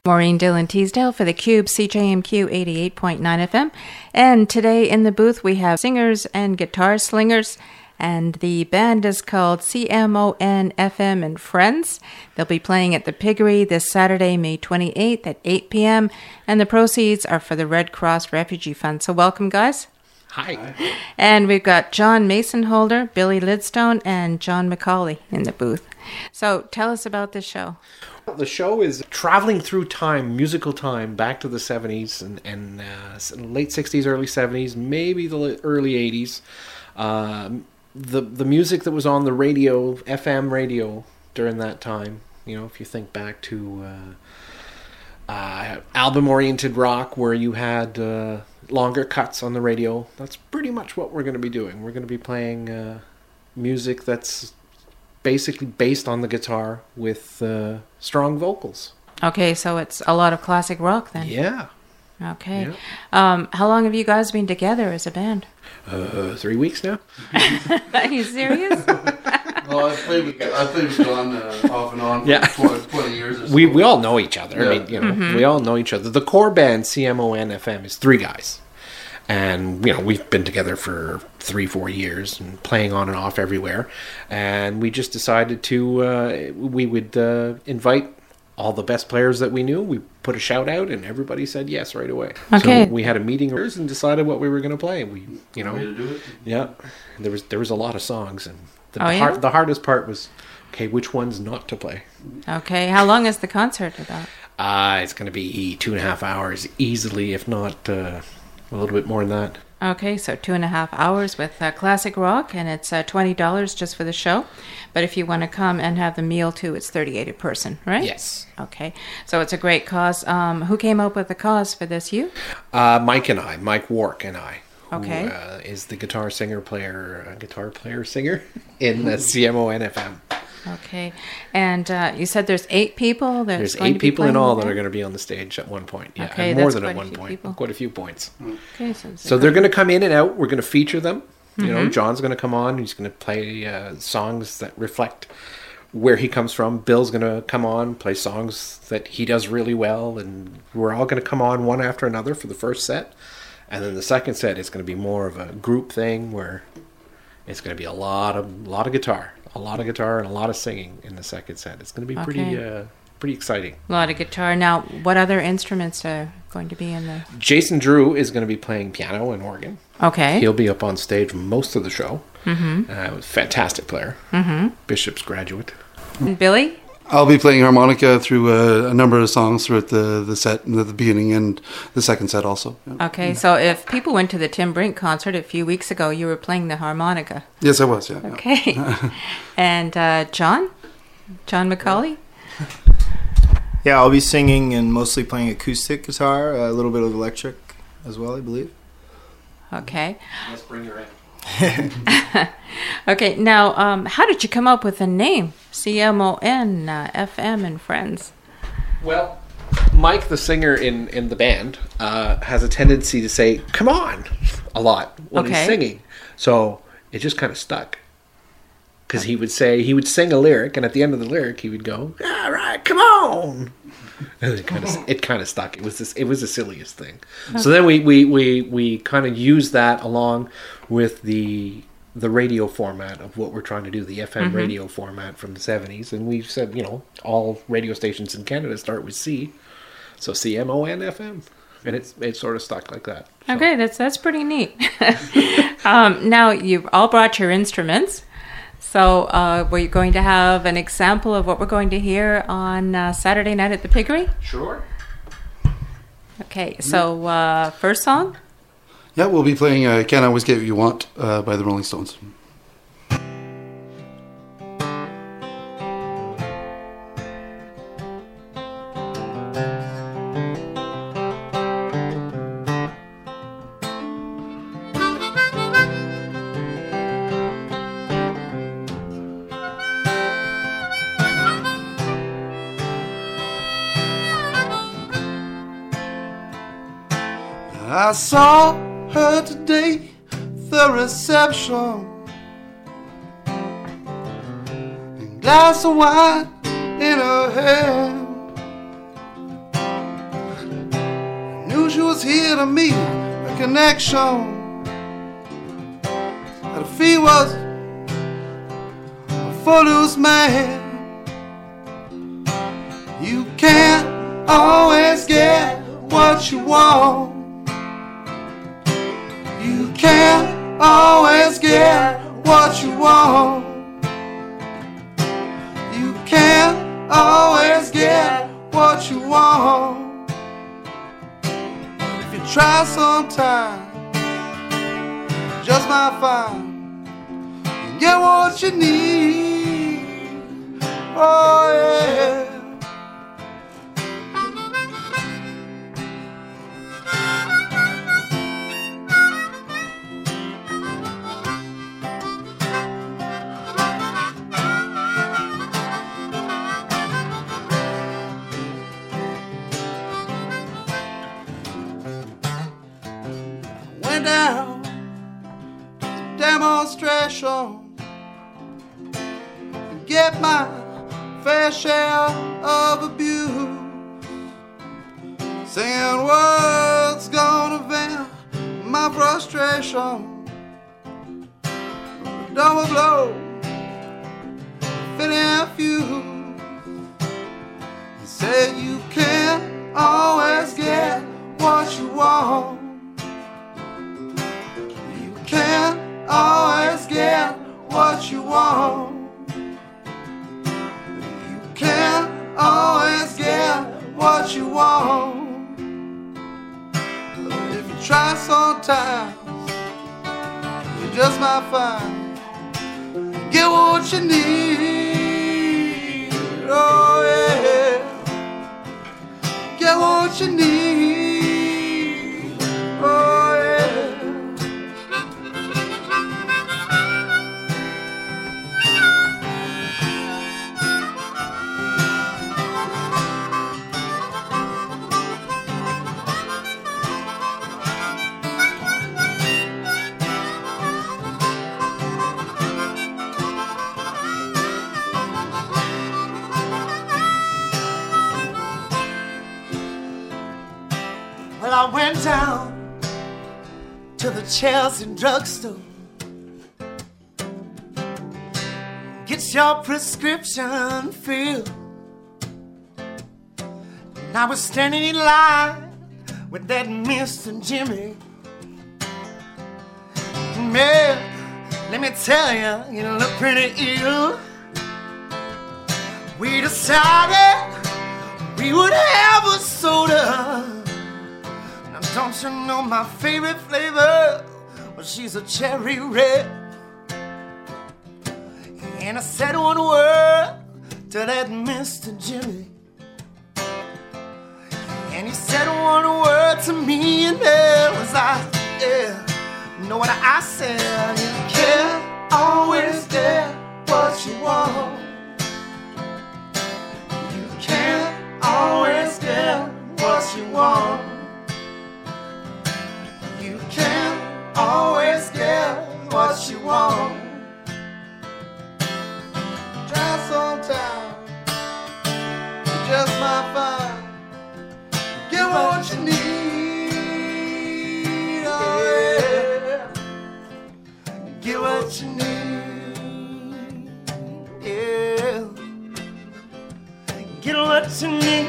Maureen Dillon Teasdale for the Cube, CJMQ 88.9 FM. And today in the booth we have singers and guitar slingers. And the band is called CMON FM and Friends. They'll be playing at the Piggery this Saturday, May 28th at 8 p.m. And the proceeds are for the Red Cross Refugee Fund. So welcome, guys. Hi. And we've got John Masonholder, Billy Lidstone, and John McCauley in the booth. So tell us about this show. The show is traveling through time, musical time, back to the 70s and late 60s, early 70s, maybe the early 80s. The music that was on the radio, FM radio during that time, you know, if you think back to album-oriented rock where you had longer cuts on the radio, that's pretty much what we're going to be doing. We're going to be playing music that's basically based on the guitar with strong vocals. Okay, so it's a lot of classic rock then. Yeah. Okay. Yeah. How long have you guys been together as a band? 3 weeks now. Are you serious? Well, I played with John off and on for 20 years or so. We all know each other. Yeah. I mean, you know, we all know each other. The core band, CMON FM, is 3 guys. And, you know, we've been together for 3-4 years and playing on and off everywhere. And we just decided to, we would invite all the best players that we knew. We put a shout out and everybody said yes right away. Okay. So we had a meeting and decided what we were going to play. We, you know, way to do it. Yeah. There was a lot of songs, and the hardest part was, okay, which ones not to play. Okay. How long is the concert about? It's going to be 2.5 hours easily, if not a little bit more than that. Okay, so 2.5 hours with classic rock, and it's $20 just for the show. But if you want to come and have the meal too, it's $38 a person, right? Yes. Okay, so it's a great cause. Who came up with the cause for this? You? Mike Wark and I. Okay. Who is the guitar singer singer in the CMON FM. Okay, and you said there's 8 people. There's 8 people in all that are going to be on the stage at one point. Yeah, okay, more than at one point. People. Quite a few points. Okay, so they're going to come in and out. We're going to feature them. You know, John's going to come on. He's going to play songs that reflect where he comes from. Bill's going to come on, play songs that he does really well, and we're all going to come on one after another for the first set. And then the second set is going to be more of a group thing where it's going to be a lot of guitar. A lot of guitar and a lot of singing in the second set. It's going to be pretty exciting. A lot of guitar. Now, what other instruments are going to be in there? Jason Drew is going to be playing piano and organ. Okay. He'll be up on stage most of the show. Fantastic player. Bishop's graduate. And Billy? I'll be playing harmonica through a number of songs throughout the set, at the beginning and the second set also. Yeah. Okay, so if people went to the Tim Brink concert a few weeks ago, you were playing the harmonica. Yes, I was, yeah. Okay. Yeah. And John McCauley? Yeah, I'll be singing and mostly playing acoustic guitar, a little bit of electric as well, I believe. Okay. Let's bring her in. Okay, now, how did you come up with the name CMON FM and Friends? Well, Mike, the singer in the band, has a tendency to say "come on" a lot when he's singing, so it just kind of stuck. Because he would sing a lyric, and at the end of the lyric, he would go, "All right, come on." And it kind of stuck. It was the silliest thing. Okay. So then we kind of used that along with the radio format of what we're trying to do, the FM radio format from the 70s, and we said, you know, all radio stations in Canada start with C, so CMON FM, and it sort of stuck like that. So. Okay, that's pretty neat. Now you've all brought your instruments. So were you going to have an example of what we're going to hear on Saturday night at the Piggery? Sure. Okay, so first song? Yeah, we'll be playing Can't Always Get What You Want by the Rolling Stones. I saw her today, the reception, a glass of wine in her hand. here to meet a connection. That if he was a footloose man, you can't always get what you want. You can't always get what you want. You can't always get what you want. If you try sometime, you just might find you get what you need. Oh yeah. Down to the demonstration and get my fair share of abuse. Saying words gonna vent my frustration. Double blow, fitting fuse. You say you can't always get what you want. Can't always get what you want. You can't always get what you want. If you try sometimes, you just might find you get what you need. Oh yeah, get what you need. Oh yeah. I went down to the Chelsea drugstore, get your prescription filled. And I was standing in line with that Mr. Jimmy. Man, let me tell you, you look pretty ill. We decided we would have a soda. Don't you know my favorite flavor? Well, she's a cherry red. And I said one word to that Mr. Jimmy. And he said one word to me, and there was I. Yeah, you know what I said? You can't always get what you want. You can't always get what you want. You can't always get what you want. Try sometime, you just might find get what you need. Oh yeah, get what you need. Yeah, get what you need.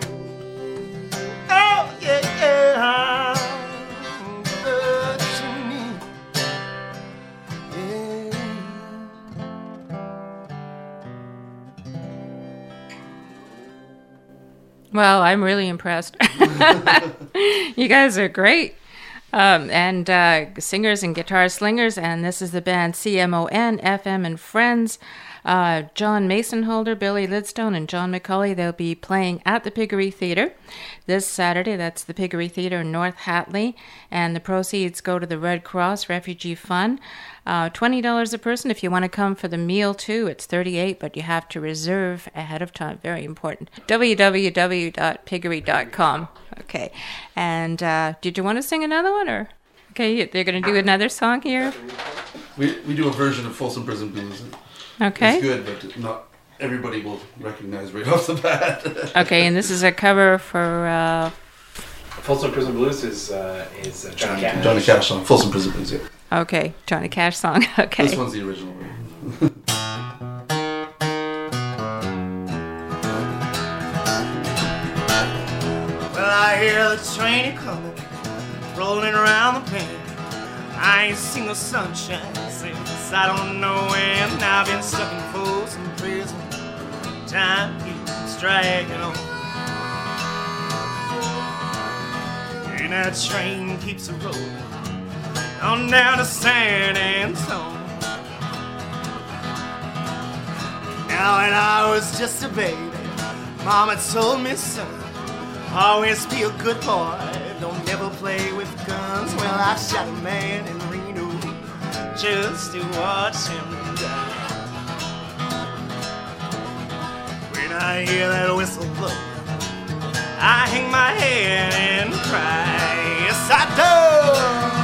Oh yeah, yeah. Well, I'm really impressed. You guys are great. And singers and guitar slingers, and this is the band CMON, FM and Friends. John Masonholder, Billy Lidstone, and John McCauley. They'll be playing at the Piggery Theatre this Saturday. That's the Piggery Theatre in North Hatley. And the proceeds go to the Red Cross Refugee Fund. $20 a person. If you want to come for the meal too, it's $38, but you have to reserve ahead of time. Very important. www.piggery.com. Okay. And did you want to sing another one, or? Okay, they're going to do another song here. We do a version of Folsom Prison Blues. Okay. It's good, but not everybody will recognize right off the bat. Okay, and this is a cover for Folsom Prison Blues is Johnny Cash. Johnny Cash song, Folsom Prison Blues. Yeah. Okay, Johnny Cash song. Okay. This one's the original version. Well, I hear the train coming, rolling around the bend. I ain't seen no sunshine since I don't know when. I've been stuck in Folsom Prison. Time keeps dragging on. And that train keeps rolling on down to San Antone. Now when I was just a baby, Mama told me, son, always be a good boy, don't never play with guns. Well, I shot a man in Reno just to watch him die. When I hear that whistle blow, I hang my head and cry. Yes, I do.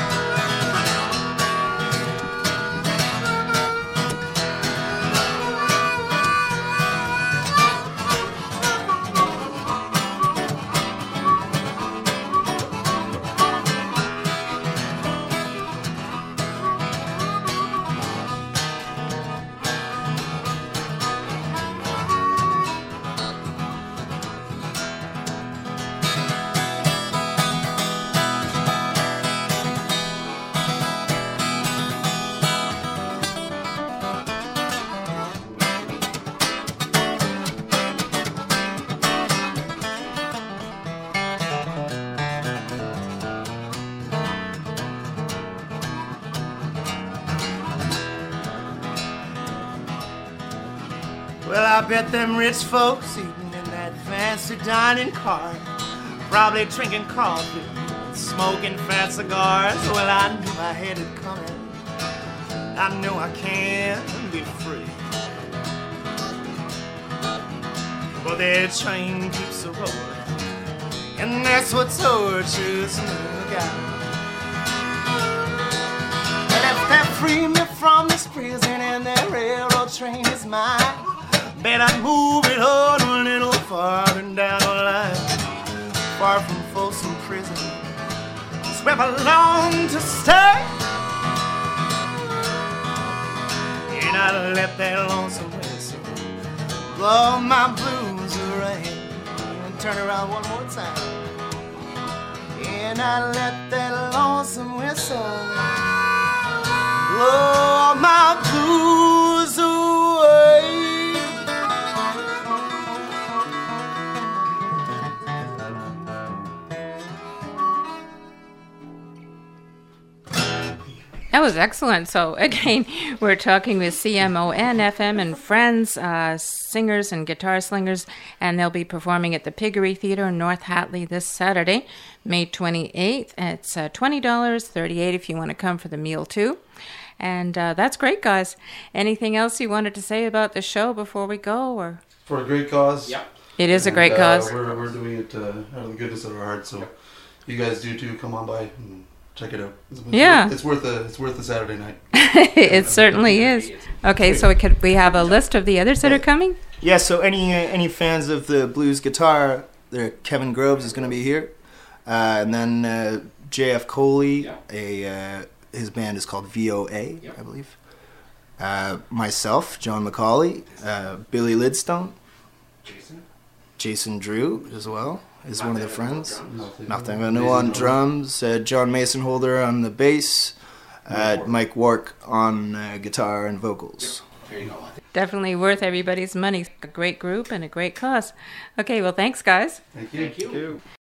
Well, I bet them rich folks eating in that fancy dining car, probably drinking coffee, smoking fat cigars. Well, I knew I had it coming. I know I can be free. But that train keeps a rolling, and that's what tortures me, God. And if they free me from this prison and that railroad train is mine, bet I'd move it on a little farther down the line, far from Folsom Prison. It's where I long to stay. And I'd let that lonesome whistle blow my blues away. And turn around one more time. And I'd let that lonesome whistle blow my blues away. That was excellent. So again, we're talking with CMON FM and friends, singers and guitar slingers, and they'll be performing at the Piggery Theater in North Hatley this Saturday, May 28th. It's $20, $38 if you want to come for the meal too. And that's great, guys. Anything else you wanted to say about the show before we go? Or For a great cause. Yeah. It is a great cause. We're doing it out of the goodness of our hearts. So you guys do too. Come on by and check it out. It's worth a Saturday night. It certainly is. Okay, so we have a list of the others that are coming? Yeah, so any fans of the blues guitar, Kevin Groves is going to be here. And then J.F. Coley, his band is called VOA, I believe. Myself, John McCauley, Billy Lidstone, Jason Drew as well is one of the friends. Nothing I know on drums, John Mason Holder on the bass, Mike Wark on guitar and vocals. There you go. Definitely worth everybody's money. A great group and a great cause. Okay, well, thanks, guys. Thank you. Thank you.